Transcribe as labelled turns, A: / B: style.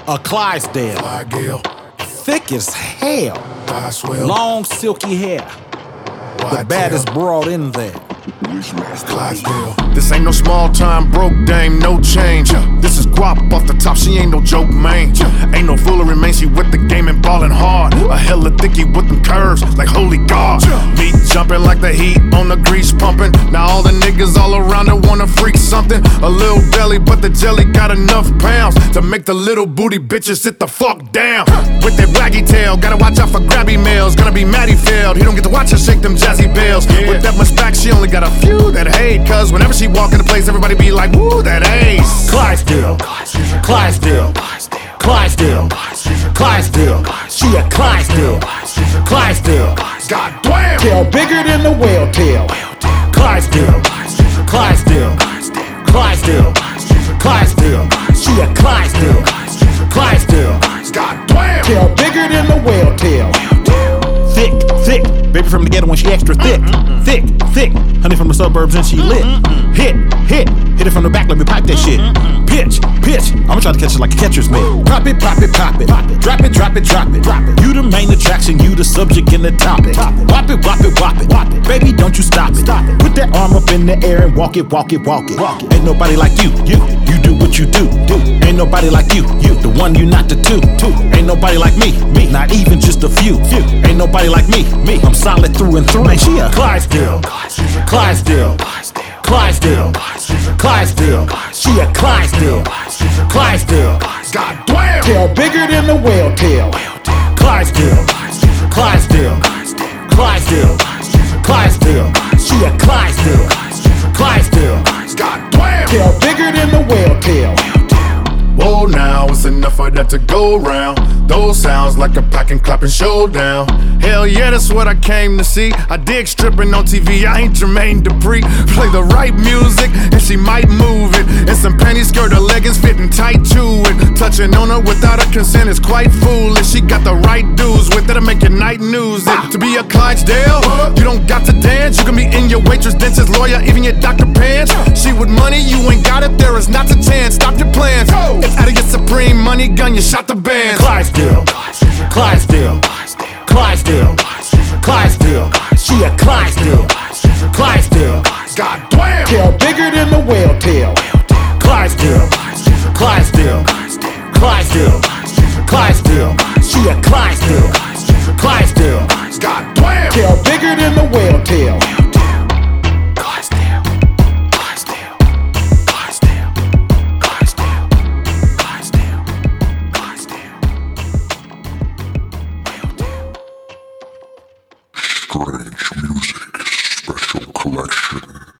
A: A Clydesdale.
B: Flagale.
A: Thick as hell.
B: Boswell.
A: Long silky hair. The baddest broad in there.
B: Clydesdale.
C: This ain't no small time broke dame, no change. This is guap off the top, she ain't no joke, man. Ain't no foolery, man, she with the game and ballin' hard. A hella thickie with them curves, like holy God. Meat jumping like the heat on the grease pumping. Now all the niggas all around her wanna freak something. A little belly, but the jelly got enough pounds to make the little booty bitches sit the fuck down. With that waggy tail, gotta watch out for grabby males. Gonna be Matty failed, he don't get to watch her shake them jazzy bells. With that much back, she only got a few that hate. Cause whenever she walk in the place, everybody be like, woo, that ace.
A: Clydesdale. Clydesdale. Clydesdale. Clydesdale. She a Clydesdale. Clydesdale.
C: God damn.
A: Tail bigger than the whale tail. Clydesdale. Clydesdale. Clydesdale. Clydesdale. She a Clydesdale. Clydesdale.
C: God damn.
A: Tail bigger than the whale tail. Thick, thick. Baby from the ghetto when she extra thick. Thick, thick. Honey from the suburbs and she lit. Hit, hit. Hit it from the back, let me pipe that shit. Pitch, pitch. I'ma try to catch it like a catcher's mitt. Pop it, pop it, pop it. Drop it, drop it, drop it. You the main attraction, you the subject and the topic. Whop it, whop it, whop it. Baby, don't you stop it. Put that arm up in the air and walk it, walk it, walk it. Ain't nobody like you. You do what you do. Ain't nobody like you. The one, you not the two. Ain't nobody like me. Not even just a few. Ain't nobody like me. I'm solid through and through. Man, she a Clydesdale. Clydesdale. Clydesdale. Clydesdale. She a Clydesdale. Clydesdale.
C: God damn.
A: Tail bigger than the whale tail. Clydesdale. Clydesdale. Clydesdale. Clydesdale. She a Clydesdale. Clydesdale.
C: God damn.
A: Tail bigger than the whale tail.
C: Whoa, now it's enough for that to go round. Those sounds like a pack and clapping showdown. Hell yeah, that's what I came to see. I dig stripping on TV, I ain't Jermaine Dupri. Play the right music and she might move it. And some panty skirt, her leggings fitting tight to it. Touching on her without her consent is quite foolish. She got the right dudes with it to make your night news. To be a Clydesdale, you don't got to dance. You can be in your waitress, dentist, lawyer, even your Dr. Pants. She with money, you ain't got it, there is not a chance. Stop your plans. It's out of your supreme money gun, you shot the band.
A: Clydesdale. Clydesdale. Clydesdale. Clydesdale. She a Clydesdale. Clydesdale.
C: God damn.
A: Tail bigger than the whale tail. Clydesdale. Clydesdale. Clydesdale. Clydesdale. She a Clydesdale. Clydesdale.
C: God damn.
A: Tail bigger than the whale tail.
D: Strange Music Special Collection.